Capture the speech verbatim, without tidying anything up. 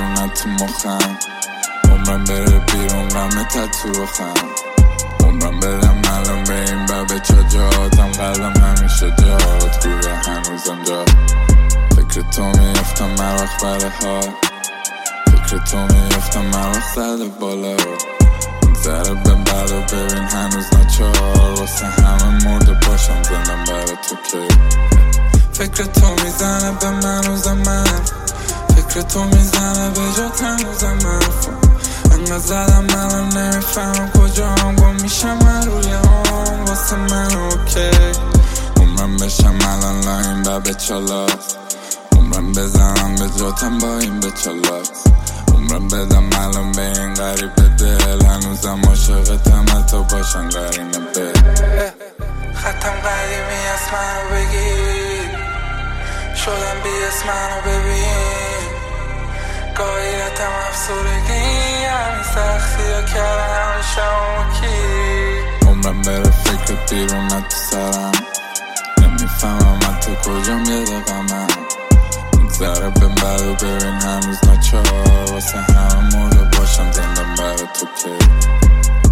بیرون تو مخم، عمرم بره بیرون غم تتو رو خم، عمرم بدم الان به این ببه چا جاتم، قلبم همیشه جات گوره هنوزم جا. فکر تو میفتم هر وقت بره ها، فکر تو میفتم هر وقت زده بالا رو میگذره به بعد و ببین هنوز نچار، واسه همه مرده باشم زندم برای تو که. فکر تو میزنه به من روز من، فکر تو میزنه به جات هنوزم حرفم، انقدر زدم الان نمیفهم کجا هم گم میشم من روی هم، واسه من اوکی. عمرم بشم الان لاین با به چالاست، عمرم بزنم به جاتم با این به چالاست، عمرم بدم الان به این غریب دل، هنوزم عاشقتم حتی باشن قرینه به خطم قدیمی از منو بگیر، شدم بی اسم منو ببین، گاهی رتم افسردگی همین سختی ها کردن همه شما کی. عمرم بره فکرت بیرون تو سرم، نمیفهمم حتی کجام یه دقمم، میگذره به بعد و ببین هنوز نچار، واسه همه مرده باشم زندم برای تو که.